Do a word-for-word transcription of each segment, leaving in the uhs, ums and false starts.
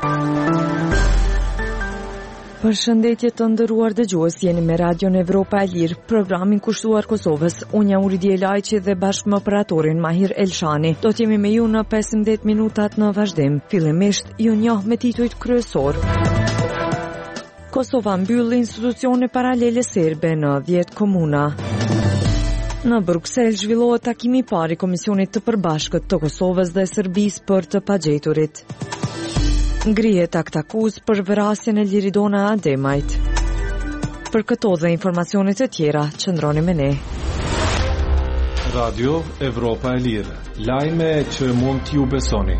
Përshëndetje të nderuar dëgjues, jeni me Radion Evropa e Lirë, programin kushtuar Kosovës. Unë jam Uridi Elajqi dhe bashkë me operatorin Mahir Elshani. Do t'jemi me ju në pesëmbëdhjetë minutat në vazhdim. Fillimisht ju njoh me titujt kryesor. Kosova mbyll institucione paralele serbe në dhjetë komuna. Në Bruksel zhvillohet takimi i parë i Komisionit të Përbashkët të Kosovës dhe Serbisë për të pagjeturit. Ngrihet akt akuz për vrasjen e Liridona Ademajt. Për këto dhe informacione të tjera, qëndroni me ne. Radio Evropa e Lirë, lajme që mund t'ju besoni.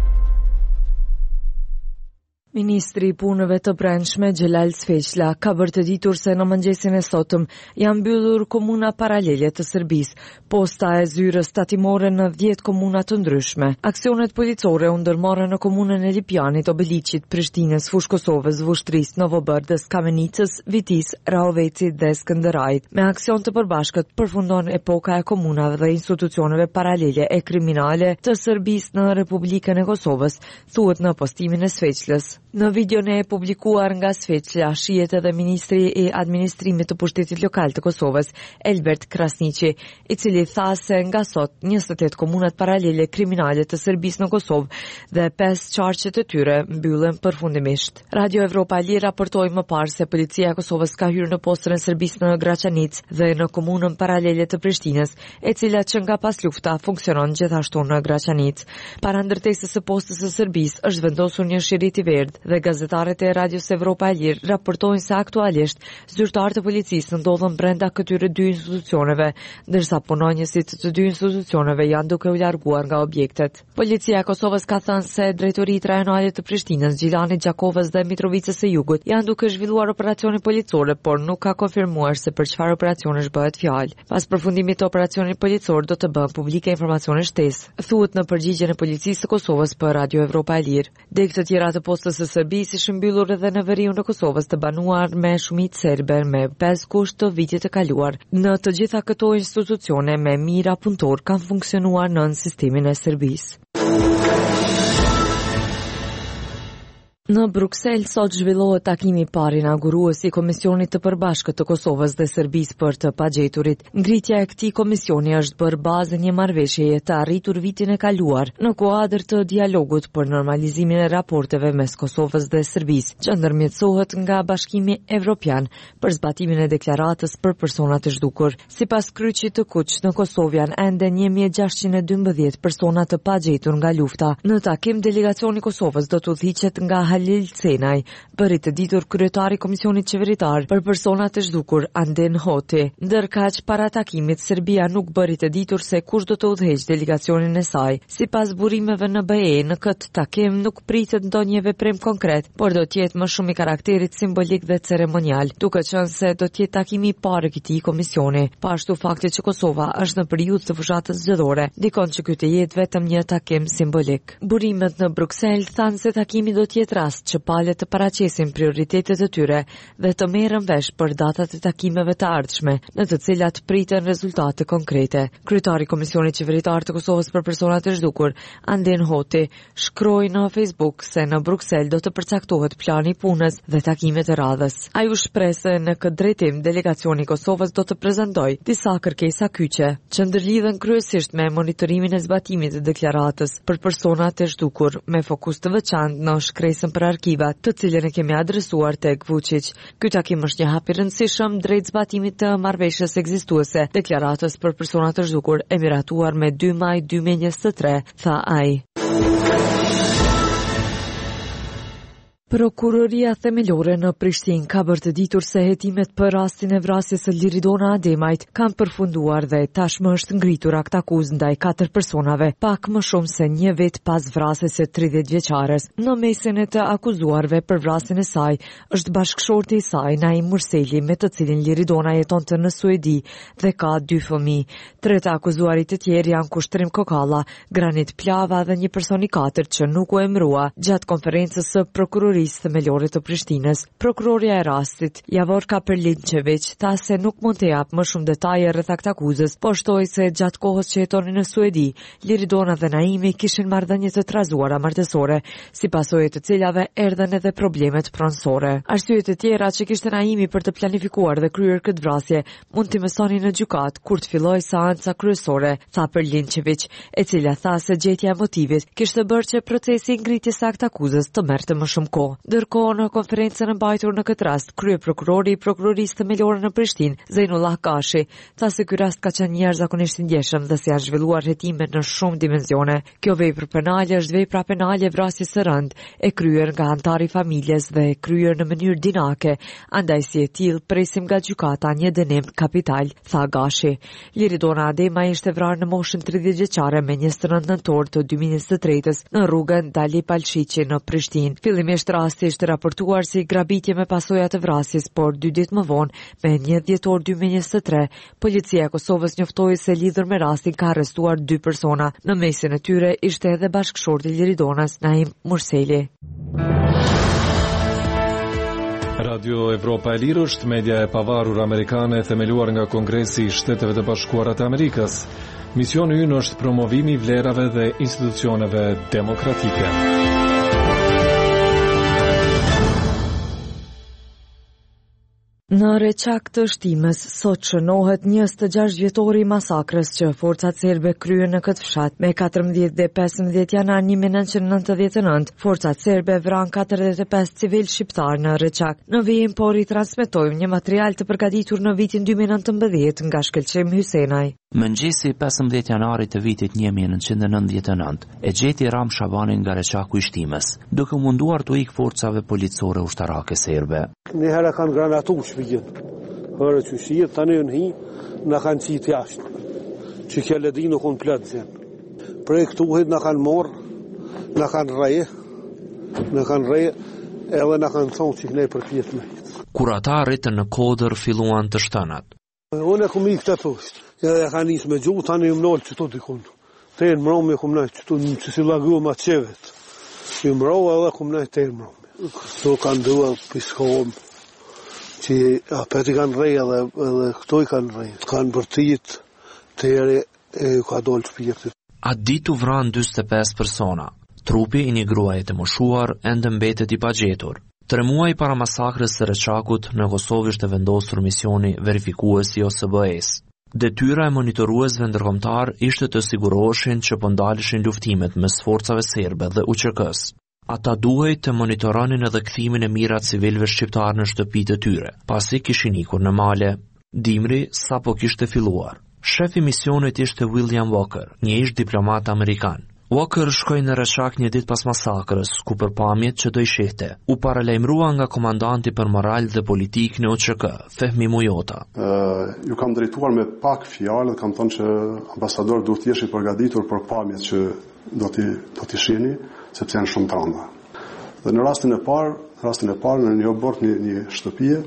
Ministri i Punëve të Brendshme Xhelal Sveqlla ka bërë të ditur se në mëngjesin e sotëm janë mbyllur komuna paralele të Serbisë, posta e zyrës tatimore në dhjetë komuna të ndryshme. Aksionet policore u ndërmarrën në komunën e Lipjanit, Obeliqit, Prishtinës, Fushë Kosovës, Vushtrisë, Novobërdës, Kamenicës, Vitis, Rahovecit dhe Skënderajit. Me aksion të përbashkët përfundon epoka e komunave dhe institucioneve paralele e kriminale të Serbisë në Republikën e Kosovës, thuhet në postimin e Sveqllës. Në videon e publikuar nga Sveqlla, shihet edhe ministri i administrimit të pushtetit lokal të Kosovës, Elbert Krasniqi, i cili tha se nga sot njëzet e tetë komunat paralele kriminale të Serbisë në Kosovë dhe pesë qarqet e tyre mbyllen përfundimisht. Radio Evropa e Lirë raportoi më parë se policia e Kosovës ka hyrë në postën e Serbisë në Graçanic dhe në komunën paralele të Prishtinës, e cila që nga pas lufta funksionon gjithashtu në Graçanic. Para ndërtesës së postës së Serbisë është vendosur një shirit i verdh dhe gazetarët e Radios Evropa e Lirë raportojnë se aktualisht zyrtarët e policisë ndodhen brenda këtyre dy institucioneve, ndërsa punonjësit të dy institucioneve janë duke u larguar nga objektet. Policia e Kosovës ka thënë se drejtoritë rajonale të Prishtinës, Gjilanit, Gjakovës dhe Mitrovicës së Jugut janë duke zhvilluar operacione policore, por nuk ka konfirmuar se për çfarë operacionesh bëhet fjalë. Pas përfundimit të operacionit policor do të bëhen publike informacione shtesë, thuhet në përgjigjen e policisë së Kosovës për Radio Evropa e Lirë. Degë të tjera të postës së Serbisë ishin mbyllur edhe në veriun e Kosovës të banuar me shumicë serbe me pesë kusht të vitit të kaluar. Në të gjitha këto institucione me mijëra punëtor kanë funksionuar nën sistemin e Serbisë. Në Bruksel sot zhvillohet takimi i parë inaugurues i Komisionit të Përbashkët të Kosovës dhe Serbisë për të pagjeturit. Ngritja e këtij komisioni është bërë bazë një marrëveshjeje të arritur vitin e kaluar në kuadër të dialogut për normalizimin e raporteve mes Kosovës dhe Serbisë, që ndërmjetësohet nga Bashkimi Evropian për zbatimin e deklaratës për personat e zhdukur. Sipas kryqit të Kuq, në Kosovë janë ende një mijë e gjashtëqind e dymbëdhjetë persona të pagjetur nga lufta. Në takim delegacioni i Kosovës do të udhëhiqet nga Halil Cenaj, bëri të ditur kryetari i Komisionit Qeveritar për personat e zhdukur Anden Hoti. Ndërkaq para takimit, Serbia nuk bëri të ditur se kush do të udhëheqë delegacionin e saj. Sipas burimeve në B E, në këtë takim nuk pritet ndonjë veprim konkret, por do të jetë më shumë i karakterit simbolik dhe ceremonial, duke qenë se do të jetë takimi i parë i këtij komisioni. Pa ashtu fakti që Kosova është në periudhë të fushatës zgjedhore, dikon që ky të jetë vetëm një takim simbolik. Burimet në Bruksel thanë se takimi do të jetë që palët të paraqesin prioritetet e tyre dhe të merren vesh për datat e takimeve të ardhshme, në të cilat priten rezultate konkrete. Kryetari i Komisionit Qeveritar të Kosovës për personat e zhdukur, Anden Hoti, shkroi në Facebook se në Bruksel do të përcaktohet plani i punës dhe takimet e radhës. Ai u shpreh se në këtë drejtim delegacioni i Kosovës do të prezantojë disa kërkesa kyçe, që ndërlidhen kryesisht me monitorimin e zbatimit të deklaratës për personat e zhdukur, me fokus të veçantë në shkresën për arkivat, të cilën e kemi adresuar tek Vučić. Ky takim është një hap i rëndësishëm drejt zbatimit të marrëveshjes ekzistuese, deklaratës për personat të zhdukur e miratuar me dy maj dy mijë e njëzet e tre, tha ai. Prokuroria themelore në Prishtinë ka bërë të ditur se hetimet për rastin e vrasjes së Liridona Ademajt kanë përfunduar dhe tashmë është ngritur akt akuz ndaj katër personave, pak më shumë se një vit pas vrasjes së tridhjetë vjeçares. Në mesin e të akuzuarve për vrasjen e saj është bashkëshorti i saj, Naim Murseli, me të cilin Liridona jetonte në Suedi dhe ka dy fëmijë. Tre të akuzuarit të tjerë janë Kushtrim Kokalla, Granit Plava dhe një person i katërt që nuk u emërua. Gjatë konferencës së prokurorisë prokurorisë themelore të Prishtinës. Prokuroria e rastit, Javorka Perlinčević, tha se nuk mund të jap më shumë detaje rreth aktakuzës, po shtoi se gjatë kohës që jetonin në Suedi, Liridona dhe Naimi kishin marrëdhënie të trazuara martësore, si pasojë të cilave erdhën edhe problemet pronësore. Arsyet e tjera që kishte Naimi për të planifikuar dhe kryer këtë vrasje mund t'i mësoni në gjykat kur të fillojë seanca kryesore, tha Perlinčević, e cila tha se gjetja e motivit kishte bërë që procesi i ngritjes së aktakuzës të merrte më shumë kohë. Ndërkohë, në konferencën e mbajtur në këtë rast, kryeprokurori i prokurorisë themelore në Prishtinë, Zeinullah Kashi, tha se ky rast ka qenë një jashtëzakonisht i ndjeshëm dhe se janë zhvilluar hetime në shumë dimensione. Kjo vepër penale është vepra penale e vrasjes së rënd, e kryer nga antari i familjes dhe e kryer në mënyrë dinake, andaj si e tillë presim nga gjykata një dënim kapital, tha Gashi. Liridona Adema ishte vrarë në moshën tridhjetë vjeçare me njëzet e nëntë nëntor të dy mijë e njëzet e tretës në rrugën Dali Palshiqi në Prishtinë. Fillimisht rasti ishte raportuar si grabitje me pasoja të vrasjes, por dy ditë më vonë, me një dhjetor dy mijë e njëzet e tre, policia e Kosovës njoftoi se lidhur me rastin ka arrestuar dy persona. Në mesin e tyre ishte edhe bashkëshorti i Liridonës, Naim Murseli. Radio Evropa e Lirë është media e pavarur amerikane themeluar nga Kongresi i Shteteve të Bashkuara të Amerikës. Misioni ynë është promovimi i vlerave dhe institucioneve demokratike. Në Reçak të Shtimës, sot shënohet njëzet e gjashtë vjetori i masakrës që forcat serbe kryen në këtë fshat. Me katërmbëdhjetë dhe pesëmbëdhjetë janar një mijë e nëntëqind e nëntëdhjetë e nëntë, forcat serbe vran katërdhjetë e pesë civil shqiptar në Reçak. Në vijim por i transmetojmë një material të përgatitur në vitin dy mijë e nëntëmbëdhjetë nga Shkëlqim Hysenaj. Mëngjesi pesëmbëdhjetë janarit të vitit një mijë e nëntëqind e nëntëdhjetë e nëntë, e gjeti Ram Shabanin nga Reçaku i Shtimës, duke munduar të ikë forcave policore ushtarake serbe. Një herë kanë granatu shpijin, hërë që shirë, tani në hi, në kanë qitë jashtë, që kjo ledi nuk unë plëtë zenë. Prej këtu hit në kanë morë, në kanë reje, në kanë reje, edhe në kanë thonë që kënej për pjetë me. Kur ata rritën në Kodër, filluan të shtënat. Unë e këmi i këtë poshtë, edhe ka njësë me gjuhë, tani më nëllë që të dikun. Te në mërome e këmë najtë që të një që si lagu ma qevet. I mërove edhe këmë najtë te në mërome. Këto kanë duhe piskohëm, që apet i kanë rejë edhe, edhe këto i kanë rejë. Kanë bërtit, të ere e ka dollë shpirtit. A ditu vranë dyzet e pesë persona. Trupi i një gruaje të moshuar ende mbetet i pagjetur. Tre muaj para masakrës së Reçakut, në Kosovë ishte vendosur misioni verifikuesi O S B E-s. Detyra e monitoruesve ndërkombëtar ishte të siguroheshin që po ndaleshin luftimet mes forcave serbe dhe U Q K-s. Ata duhej të monitoronin edhe kthimin e mirat civilëve shqiptar në shtëpitë e tyre, pasi kishin ikur në male. Dimri sapo kishte filluar. Shefi i misionit ishte William Walker, një ish diplomat amerikan. Walker shkoi në Reçak një ditë pas masakrës, ku për pamjet që do i shihte, u paralajmërua nga komandanti për moral dhe politik në O Q K, Fehmi Mujota. Uh, ju kam drejtuar me pak fjalë, kam thënë që ambasador duhet të jesh i përgatitur për pamjet që do t'i do t'i shihni, sepse janë shumë të rënda. Dhe në rastin e parë, në rastin e parë në një obort një, një shtëpie,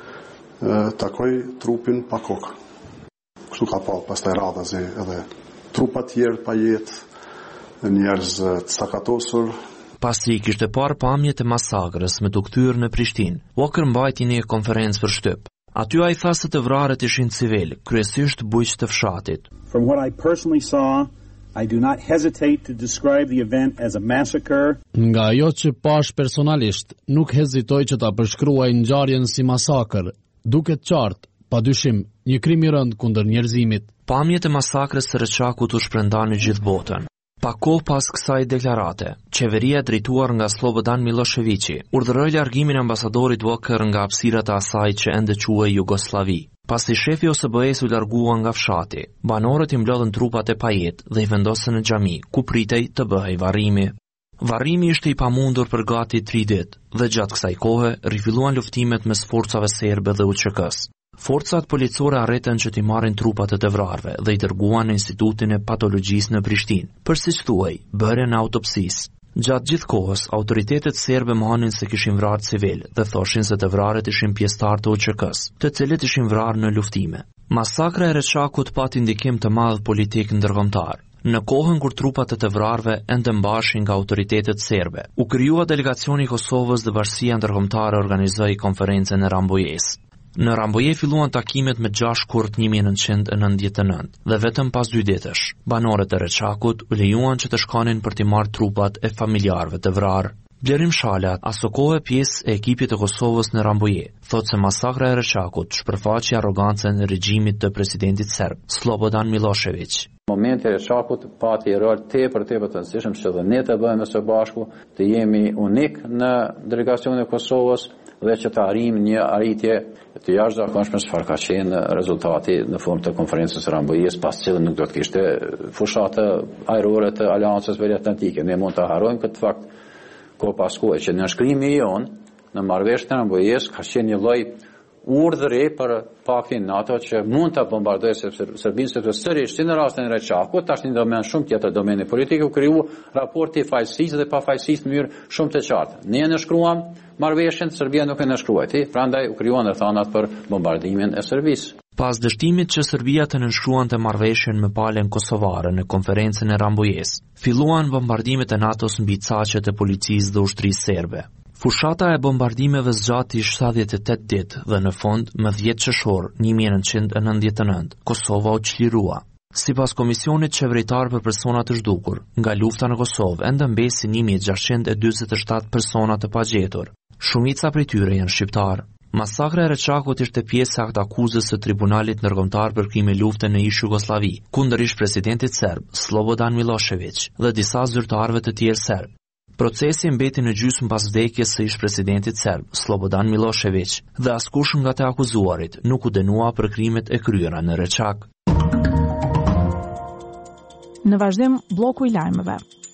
uh, takoj trupin pa kokë. Kështu ka pa pastaj radhazi edhe trupa tjerë pa jetë, njerëz të sakatosur. Pasi i kishte parë pamjet e masakrës me të kthyer në Prishtinë, Walker mbajti një konferencë për shtyp. Aty ai tha se të vrarët ishin civil, kryesisht bujq të fshatit. From what I personally saw, I do not hesitate to describe the event as a massacre. Nga ajo që pash personalisht, nuk hezitoj që ta përshkruaj ngjarjen si masakër, duket qartë, padyshim, një krim i rënd kundër njerëzimit. Pamjet e masakrës së Reçakut u shpërndan në gjithë botën. Pa kohë pas kësaj deklarate, qeveria drejtuar nga Slobodan Miloševići urdhëroi largimin e ambasadorit Walker nga hapësirat e asaj që ende quhej Jugosllavi. Pasi shefi O S B E-s u largua nga fshati, banorët i mblodhën trupat e pajet dhe i vendosën në xhami, ku pritej të bëhej varrimi. Varrimi ishte i pamundur për gati tri ditë dhe gjatë kësaj kohe rifilluan luftimet mes forcave serbe dhe U Q K-s. Forcat policore arritën që t'i marrin trupat e të vrarve dhe i dërguan në Institutin e Patologjisë në Prishtinë, për siç thuaj, bërjen e autopsisë. Gjatë gjithë kohës, autoritetet serbe mohonin se kishin vrarë civil dhe thoshin se të vrarët ishin pjesëtar të U Q K-s, të cilët ishin vrarë në luftime. Masakra e Reçakut pati ndikim të madh politik ndërkombëtar. Në kohën kur trupat e të vrarve ende mbashin nga autoritetet serbe, u krijua delegacioni i Kosovës dhe Bashkia Ndërkombëtare organizoi konferencën e Rambojës. Në Ramboje filluan takimet me gjashtë korrt një mijë e nëntëqind e nëntëdhjetë e nëntë dhe vetëm pas dy ditësh, banorët e Reçakut u lejuan që të shkonin për t'i marrë trupat e familjarëve të vrarë. Blerim Shalat, aso kohë pjesë e ekipit të Kosovës në Ramboje, thotë se masakra e Reçakut shpërfaqi arrogancën e regjimit të presidentit serb, Slobodan Milošević. Momenti e Reçakut pati rol tepër tepër të rëndësishëm që dhe ne të bëhemi së bashku, të jemi unik në delegacionin e Kosovës dhe që të arrijmë një arritje të jashtëzakonshme çfarë ka qenë rezultati në formë të konferencës së Rambojës, pas cilën nuk do të kishte fushatë ajrore të Aleancës Veriatlantike. Ne mund të harrojmë këtë fakt ko pas kohë që në shkrimi jonë në marrëveshjen e Rambojës ka qenë një lloj urdhëri për paktin NATO që mund të bombardojë Serbinë, sepse sërish si në rastin e Reçakut, tash një domen shumë tjetër, domeni politik, u kriju raporti fajësisë dhe pafajësisë në mënyrë shumë të qartë. Ne e nënshkruam marrëveshjen, Serbia nuk e nënshkruajti, prandaj u krijuan rrethanat për bombardimin e Serbisë. Pas dështimit që Serbia të nënshkruante marrëveshjen me palën kosovare në konferencën e Rambojës, filluan bombardimet e NATO-s mbi caqet e policisë dhe ushtrisë serbe. Fushata e bombardimeve zgjati shtatëdhjetë e tetë ditë dhe në fund, më dhjetë qershor një mijë e nëntëqind e nëntëdhjetë e nëntë, Kosova u çlirua. Sipas Komisionit Qeveritar për Persona të Zhdukur, nga lufta në Kosovë ende mbesin një mijë e gjashtëqind e dyzet e shtatë persona të pagjetur. Shumica prej tyre janë shqiptar. Masakra e Reçakut ishte pjesë e aktakuzës së Tribunalit Ndërkombëtar për krime lufte në ish Jugosllavi, kundër ish presidentit serb Slobodan Milošević dhe disa zyrtarëve të tjerë serb. Procesi mbeti në gjysmë pas vdekjes së ish presidentit serb Slobodan Milošević dhe askush nga të akuzuarit nuk u dënua për krimet e kryera në Reçak. Në vazhdim bloku i lajmeve.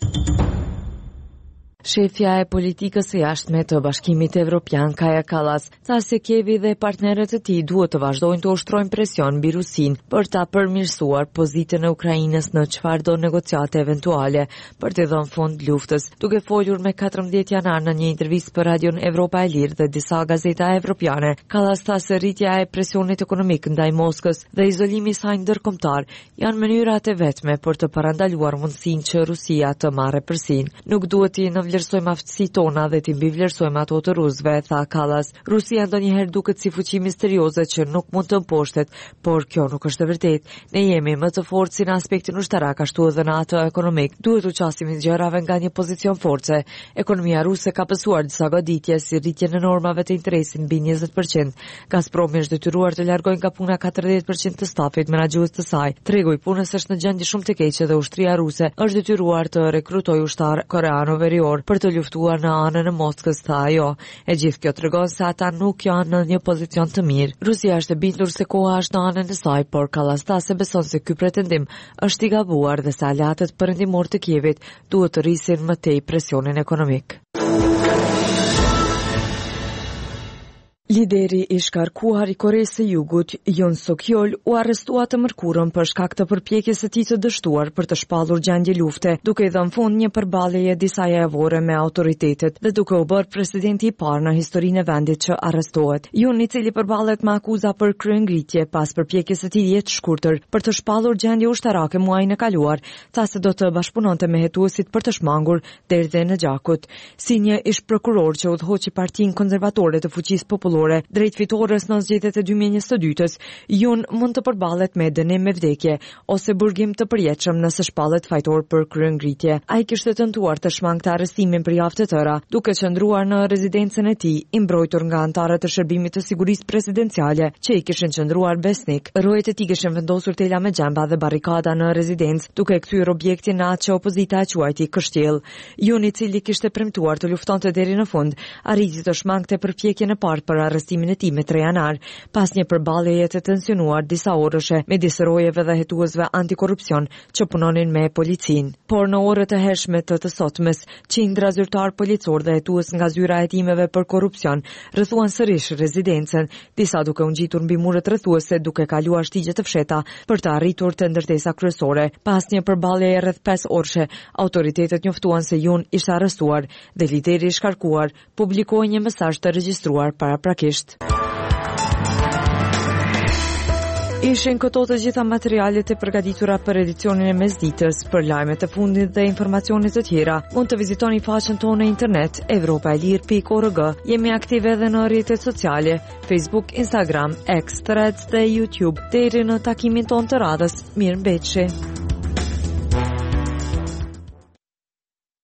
Shefja e politikës së jashtme të Bashkimit Evropian, Kaja Kallas, tha se Kievi dhe partnerët e tij duhet të vazhdojnë të ushtrojnë presion mbi Rusinë për ta përmirësuar pozitën e Ukrainës në çfarëdo negociate eventuale për të dhënë fund luftës. Duke folur me katërmbëdhjetë janar në një intervistë për Radion Evropa e Lirë dhe disa gazeta evropiane, Kallas tha se rritja e presionit ekonomik ndaj Moskës dhe izolimi i saj ndërkombëtar janë mënyrat e vetme për të parandaluar mundësinë që Rusia të marrë përsinë. Nuk duhet të vlerësojmë aftësitë tona dhe t'i mbivlerësojmë ato të rusëve, tha Kallas. Rusia ndonjëherë duket si fuqi misterioze që nuk mund të mposhtet, por kjo nuk është e vërtetë. Ne jemi më të fortë si në aspektin ushtarak, ashtu edhe në atë ekonomik. Duhet u qasim gjërave nga një pozicion force. Ekonomia ruse ka pësuar disa goditje si rritjen e normave të interesit mbi njëzet përqind. Gazprom është detyruar të largojë nga puna katërdhjetë përqind të stafit menaxhues të saj. Tregu i punës është në gjendje shumë të keqe dhe ushtria ruse është detyruar të rekrutojë ushtar koreano verior për të luftuar në anën e Moskës, tha ajo. E gjithë kjo tregon se ata nuk janë në një pozicion të mirë. Rusia është e bindur se koha është në anën e saj, por Kallas tha se beson se ky pretendim është i gabuar dhe se aleatët perëndimor të Kievit duhet të rrisin më tej presionin ekonomik. Lideri i shkarkuar i Koresë së Jugut, Yoon Suk-yeol, u arrestua të mërkurën për shkak të përpjekjes së tij të dështuar për të shpallur gjendje lufte, duke i dhënë fund një përballjeje disa javore me autoritetet dhe duke u bërë presidenti i parë në historinë e vendit që arrestohet. Yoon, i cili përballet me akuza për kryengritje pas përpjekjes së tij jetë shkurtër për të shpallur gjendje ushtarake muajin e kaluar, tha se do të bashkëpunonte me hetuesit për të shmangur derdhjen e gjakut. Si një ish prokuror që udhëhoqi Partinë Konservatore të Fuqisë Popullore drejt fitores në zgjedhjet e dy mijë e njëzet e dytës, Yoon mund të përballet me dënim me vdekje ose burgim të përjetshëm nëse shpallet fajtor për kryengritje. Ai kishte tentuar të shmangte arrestimin për javë të tëra, duke qëndruar në rezidencën e tij, i mbrojtur nga anëtarët e shërbimit të sigurisë presidenciale, që i kishin qëndruar besnik. Rojet e tij kishin vendosur tela me xhamba dhe barrikada në rezidencë, duke kthyer objektin në atë që opozita e quajti kështjell. Yoon, i cili kishte premtuar të luftonte deri në fund, arriti të shmangte përpjekjen e parë për arrestimin e tij me tre janar, pas një përballjeje të tensionuar disa orëshe me disë rojeve dhe hetuesve antikorrupsion që punonin me policinë. Por në orët e hershme të të sotmes, qindra zyrtar policor dhe hetues nga zyra e hetimeve për korrupsion rrethuan sërish rezidencën, disa duke u ngjitur mbi muret rrethuese duke kaluar shtigje të fsheta për të arritur të ndërtesa kryesore. Pas një përballjeje rreth pesë orëshe, autoritetet njoftuan se Yoon ishte arrestuar dhe lideri i shkarkuar publikoi një mesazh të regjistruar paraprakisht. ishin këto të gjitha materialet e përgatitura për edicionin e mesditës. Për lajmet e fundit dhe informacione të tjera, mund të vizitoni faqen tonë në internet evropaelir pikë org. Jemi aktive edhe në rrjetet sociale, Facebook, Instagram, X, Threads dhe YouTube. Deri në takimin tonë të radhës, mirëmbëjtje.